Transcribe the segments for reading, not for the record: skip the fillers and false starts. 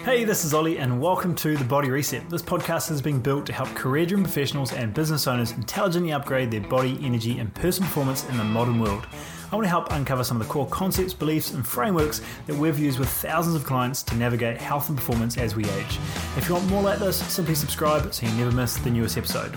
Hey, this is Ollie and welcome to The Body Reset. This podcast has been built to help career-driven professionals and business owners intelligently upgrade their body, energy and personal performance in the modern world. I want to help uncover some of the core concepts, beliefs and frameworks that we've used with thousands of clients to navigate health and performance as we age. If you want more like this, simply subscribe so you never miss the newest episode.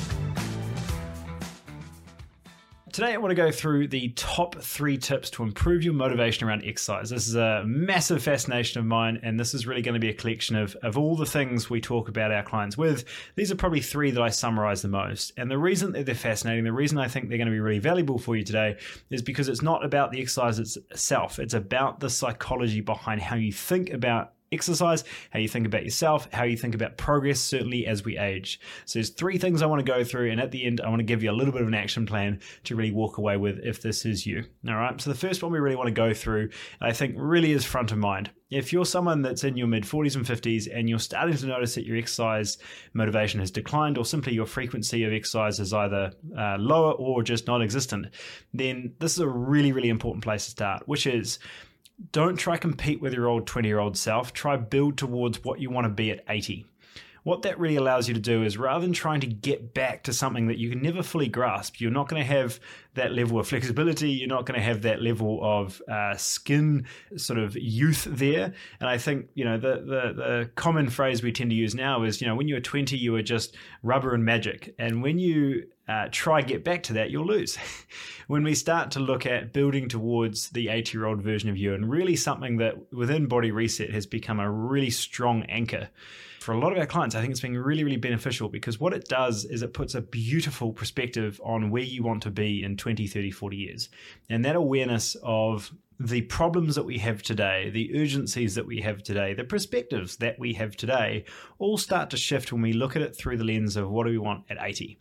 Today I want to go through the top 3 tips to improve your motivation around exercise. This is a massive fascination of mine, and this is really going to be a collection of all the things we talk about our clients with. These are probably 3 that I summarize the most. And the reason that they're fascinating, the reason I think they're going to be really valuable for you today is because it's not about the exercise itself. It's about the psychology behind how you think about exercise, how you think about yourself, how you think about progress, certainly as we age. So there's 3 things I want to go through, and at the end I want to give you a little bit of an action plan to really walk away with if this is you. All right, so the first one we really want to go through, I think really is front of mind. If you're someone that's in your mid-40s and 50s and you're starting to notice that your exercise motivation has declined, or simply your frequency of exercise is either lower or just non-existent, then this is a really, really important place to start, which is don't try compete with your old 20-year-old self. Try build towards what you want to be at 80. What that really allows you to do is, rather than trying to get back to something that you can never fully grasp, you're not going to have that level of flexibility, you're not going to have that level of skin sort of youth there. And I think, the common phrase we tend to use now is, when you were 20, you were just rubber and magic. And when you try get back to that, you'll lose. When we start to look at building towards the 80-year-old version of you, and really something that within Body Reset has become a really strong anchor for a lot of our clients, I think it's been really, really beneficial, because what it does is it puts a beautiful perspective on where you want to be in 20, 30, 40 years. And that awareness of the problems that we have today, the urgencies that we have today, the perspectives that we have today, all start to shift when we look at it through the lens of what do we want at 80.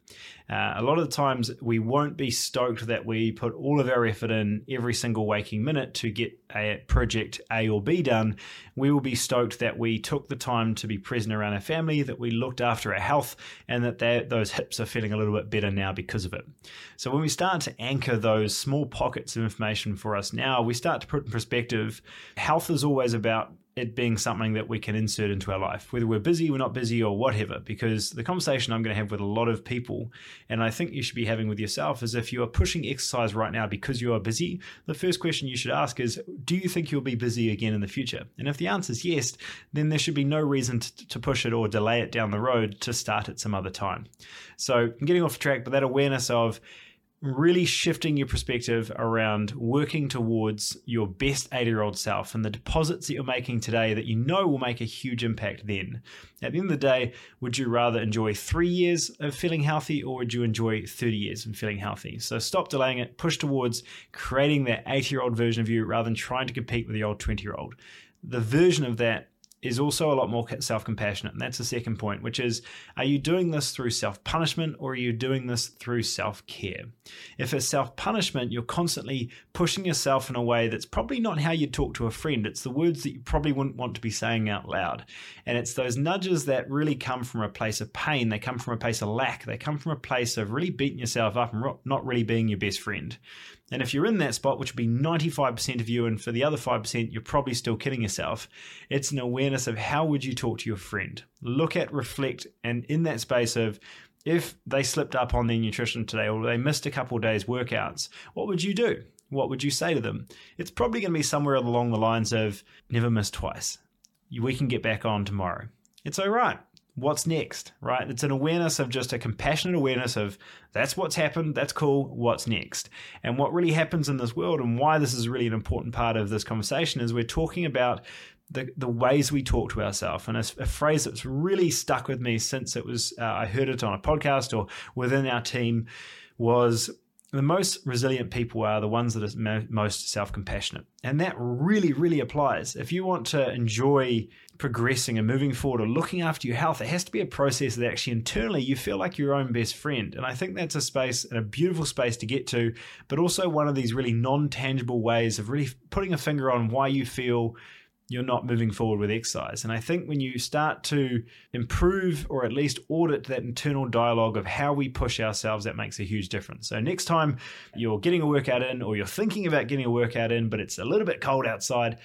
A lot of the times we won't be stoked that we put all of our effort in every single waking minute to get a project A or B done. We will be stoked that we took the time to be present around our family, that we looked after our health, and that those hips are feeling a little bit better now because of it. So when we start to anchor those small pockets of information for us now, we start to put in perspective, health is always about it being something that we can insert into our life, whether we're busy, we're not busy, or whatever. Because the conversation I'm going to have with a lot of people, and I think you should be having with yourself, is if you are pushing exercise right now because you are busy, the first question you should ask is, do you think you'll be busy again in the future? And if the answer is yes, then there should be no reason to push it or delay it down the road to start at some other time. So I'm getting off track, but that awareness of really shifting your perspective around working towards your best 80-year-old self and the deposits that you're making today that you know will make a huge impact then. At the end of the day, would you rather enjoy 3 years of feeling healthy, or would you enjoy 30 years of feeling healthy? So stop delaying it, push towards creating that 80-year-old version of you rather than trying to compete with the old 20-year-old. The version of that is also a lot more self-compassionate. And that's the second point, which is, are you doing this through self-punishment, or are you doing this through self-care? If it's self-punishment, you're constantly pushing yourself in a way that's probably not how you talk to a friend. It's the words that you probably wouldn't want to be saying out loud. And it's those nudges that really come from a place of pain. They come from a place of lack. They come from a place of really beating yourself up and not really being your best friend. And if you're in that spot, which would be 95% of you, and for the other 5%, you're probably still kidding yourself, it's an awareness of how would you talk to your friend. Look at, reflect, and in that space of, if they slipped up on their nutrition today, or they missed a couple of days workouts, what would you do? What would you say to them? It's probably going to be somewhere along the lines of, never miss twice. We can get back on tomorrow. It's all right. What's next, right? It's an awareness of just a compassionate awareness of, that's what's happened, that's cool, what's next? And what really happens in this world, and why this is really an important part of this conversation, is we're talking about the ways we talk to ourselves. And a phrase that's really stuck with me since it was I heard it on a podcast or within our team was, the most resilient people are the ones that are most self-compassionate. And that really, really applies. If you want to enjoy progressing and moving forward or looking after your health, it has to be a process that actually internally you feel like your own best friend. And I think that's a space, and a beautiful space to get to, but also one of these really non-tangible ways of really putting a finger on why you feel you're not moving forward with exercise. And I think when you start to improve, or at least audit that internal dialogue of how we push ourselves, that makes a huge difference. So next time you're getting a workout in, or you're thinking about getting a workout in, but it's a little bit cold outside,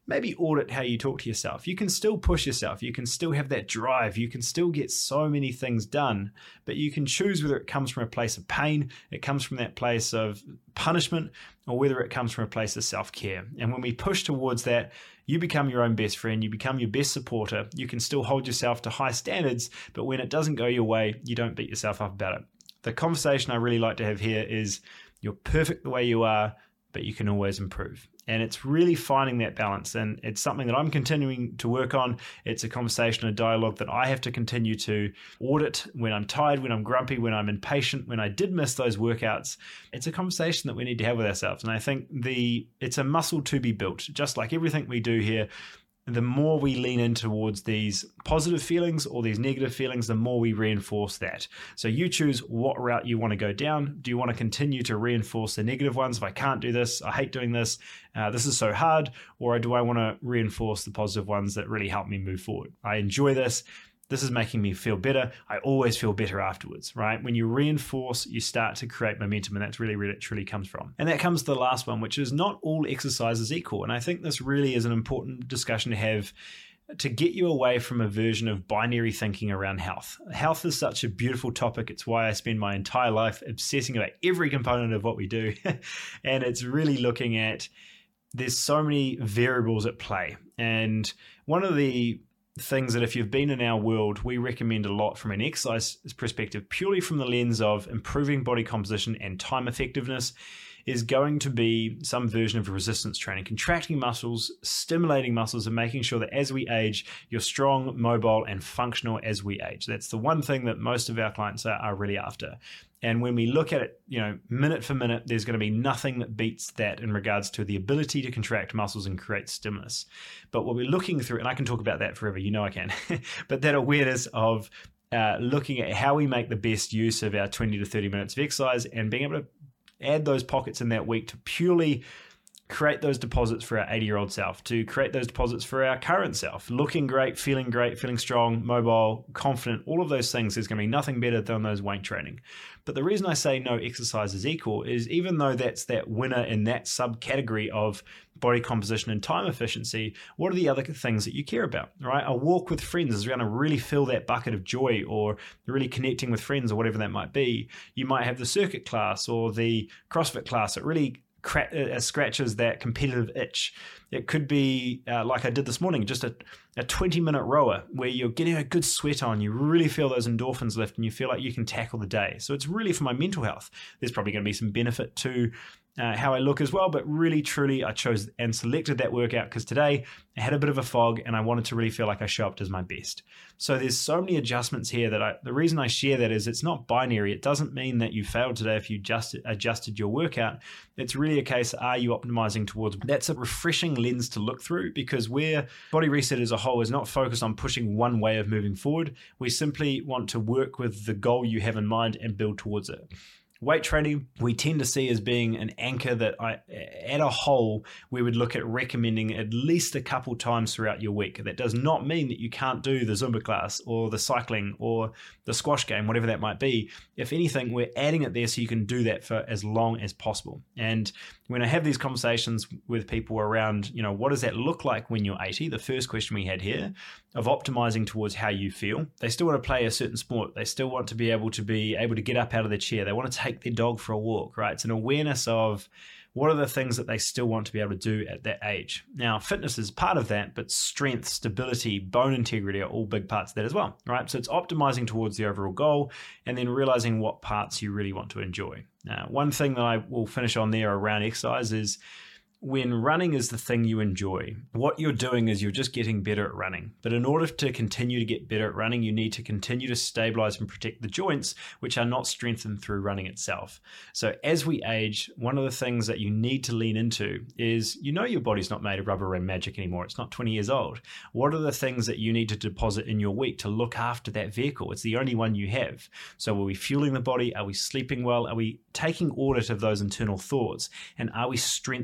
maybe audit how you talk to yourself. You can still push yourself. You can still have that drive. You can still get so many things done, but you can choose whether it comes from a place of pain, it comes from that place of punishment, or whether it comes from a place of self-care. And when we push towards that, you become your own best friend, you become your best supporter. You can still hold yourself to high standards, but when it doesn't go your way, you don't beat yourself up about it. The conversation I really like to have here is you're perfect the way you are, but you can always improve. And it's really finding that balance. And it's something that I'm continuing to work on. It's a conversation, a dialogue that I have to continue to audit when I'm tired, when I'm grumpy, when I'm impatient, when I did miss those workouts. It's a conversation that we need to have with ourselves. And I think it's a muscle to be built, just like everything we do here. The more we lean in towards these positive feelings or these negative feelings, the more we reinforce that. So you choose what route you want to go down. Do you want to continue to reinforce the negative ones? If I can't do this, I hate doing this, this is so hard, or do I want to reinforce the positive ones that really help me move forward? I enjoy this. This is making me feel better. I always feel better afterwards, right? When you reinforce, you start to create momentum, and that's really where it truly comes from. And that comes to the last one, which is not all exercise is equal. And I think this really is an important discussion to have to get you away from a version of binary thinking around health. Health is such a beautiful topic. It's why I spend my entire life obsessing about every component of what we do. And it's really looking at, there's so many variables at play. And one of the things that if you've been in our world, we recommend a lot from an exercise perspective, purely from the lens of improving body composition and time effectiveness, is going to be some version of resistance training, contracting muscles, stimulating muscles, and making sure that as we age, you're strong, mobile, and functional as we age. That's the one thing that most of our clients are really after. And when we look at it, minute for minute, there's going to be nothing that beats that in regards to the ability to contract muscles and create stimulus. But what we're looking through, and I can talk about that forever, I can, but that awareness of looking at how we make the best use of our 20 to 30 minutes of exercise and being able to add those pockets in that week to purely create those deposits for our 80-year-old self, to create those deposits for our current self, looking great, feeling strong, mobile, confident, all of those things. There's going to be nothing better than those weight training. But the reason I say no exercise is equal is even though that's that winner in that subcategory of body composition and time efficiency, what are the other things that you care about, right? A walk with friends is going to really fill that bucket of joy, or really connecting with friends, or whatever that might be. You might have the circuit class or the CrossFit class that really scratches that competitive itch. It could be like I did this morning, just a 20-minute rower where you're getting a good sweat on, you really feel those endorphins lift, and you feel like you can tackle the day. So it's really for my mental health. There's probably going to be some benefit to how I look as well, but really, truly, I chose and selected that workout because today I had a bit of a fog and I wanted to really feel like I show up as my best. So there's so many adjustments here that the reason I share that is it's not binary. It doesn't mean that you failed today if you just adjusted your workout. It's really a case, are you optimizing towards? That's a refreshing lens to look through, because where Body Reset as a whole is not focused on pushing one way of moving forward. We simply want to work with the goal you have in mind and build towards it. Weight training, we tend to see as being an anchor that at a whole, we would look at recommending at least a couple times throughout your week. That does not mean that you can't do the Zumba class or the cycling or the squash game, whatever that might be. If anything, we're adding it there so you can do that for as long as possible. And when I have these conversations with people around, what does that look like when you're 80? The first question we had here of optimizing towards how you feel. They still want to play a certain sport. They still want to be able to get up out of their chair. They want to take their dog for a walk, right? It's an awareness of what are the things that they still want to be able to do at that age. Now, fitness is part of that, but strength, stability, bone integrity are all big parts of that as well, right? So it's optimizing towards the overall goal and then realizing what parts you really want to enjoy. Now, one thing that I will finish on there around exercise is when running is the thing you enjoy, what you're doing is you're just getting better at running. But in order to continue to get better at running, you need to continue to stabilize and protect the joints, which are not strengthened through running itself. So as we age, one of the things that you need to lean into is, your body's not made of rubber and magic anymore. It's not 20 years old. What are the things that you need to deposit in your week to look after that vehicle? It's the only one you have. So are we fueling the body? Are we sleeping well? Are we taking audit of those internal thoughts? And are we strengthening the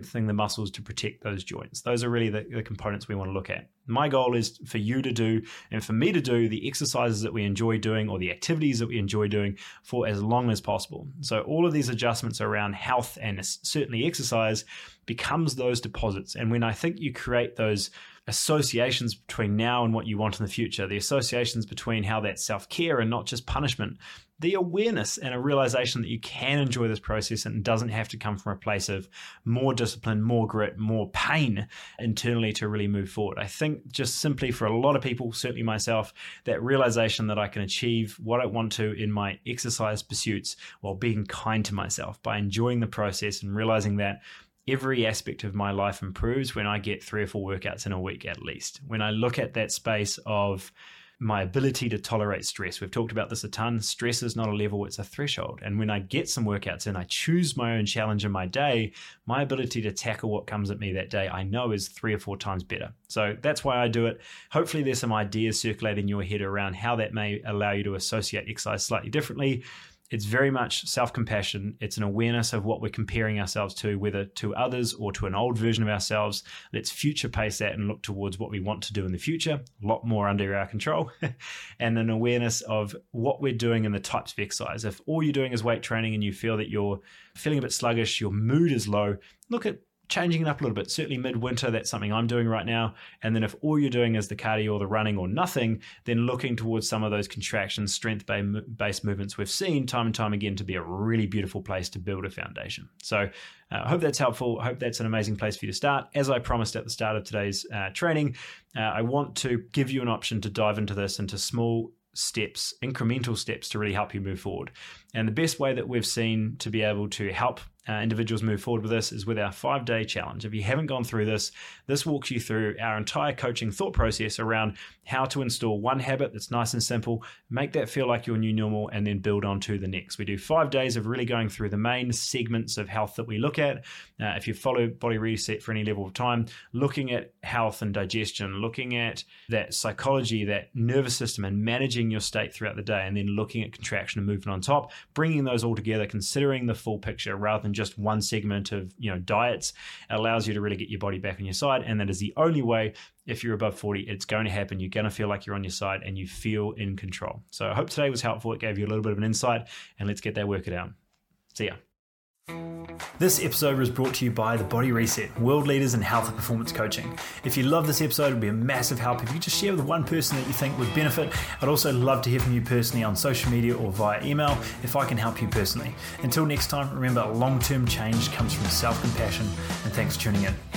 muscles to protect those joints. Those are really the components we want to look at. My goal is for you to do and for me to do the exercises that we enjoy doing or the activities that we enjoy doing for as long as possible. So all of these adjustments around health and certainly exercise becomes those deposits. And when I think you create those associations between now and what you want in the future, the associations between how that's self-care and not just punishment, the awareness and a realization that you can enjoy this process and it doesn't have to come from a place of more discipline, more grit, more pain internally to really move forward. I think just simply for a lot of people, certainly myself, that realization that I can achieve what I want to in my exercise pursuits while being kind to myself by enjoying the process and realizing that every aspect of my life improves when I get 3 or 4 workouts in a week at least. When I look at that space of my ability to tolerate stress. We've talked about this a ton. Stress is not a level, it's a threshold. And when I get some workouts in, I choose my own challenge in my day, my ability to tackle what comes at me that day, I know is 3 or 4 times better. So that's why I do it. Hopefully there's some ideas circulating in your head around how that may allow you to associate exercise slightly differently. It's very much self-compassion. It's an awareness of what we're comparing ourselves to, whether to others or to an old version of ourselves. Let's future pace that and look towards what we want to do in the future, a lot more under our control, and an awareness of what we're doing and the types of exercise. If all you're doing is weight training and you feel that you're feeling a bit sluggish, your mood is low, look at changing it up a little bit. Certainly midwinter, that's something I'm doing right now. And then if all you're doing is the cardio or the running or nothing, then looking towards some of those contractions, strength-based movements we've seen time and time again to be a really beautiful place to build a foundation. So I hope that's helpful. I hope that's an amazing place for you to start. As I promised at the start of today's training, I want to give you an option to dive into this into small steps, incremental steps to really help you move forward. And the best way that we've seen to be able to help individuals move forward with this is with our 5-day challenge. If you haven't gone through this, this walks you through our entire coaching thought process around how to install one habit that's nice and simple, make that feel like your new normal, and then build on to the next. We do 5 days of really going through the main segments of health that we look at. If you follow Body Reset for any level of time, looking at health and digestion, looking at that psychology, that nervous system, and managing your state throughout the day, and then looking at contraction and movement on top, bringing those all together, considering the full picture rather than just one segment of diets, allows you to really get your body back on your side. And that is the only way, if you're above 40, it's going to happen. You're going to feel like you're on your side and you feel in control. So I hope today was helpful. It gave you a little bit of an insight, and let's get that workout out. See ya. This episode was brought to you by The Body Reset, world leaders in health and performance coaching. If you love this episode, it would be a massive help if you just share with one person that you think would benefit. I'd also love to hear from you personally on social media or via email if I can help you personally. Until next time, remember, long-term change comes from self-compassion, and thanks for tuning in.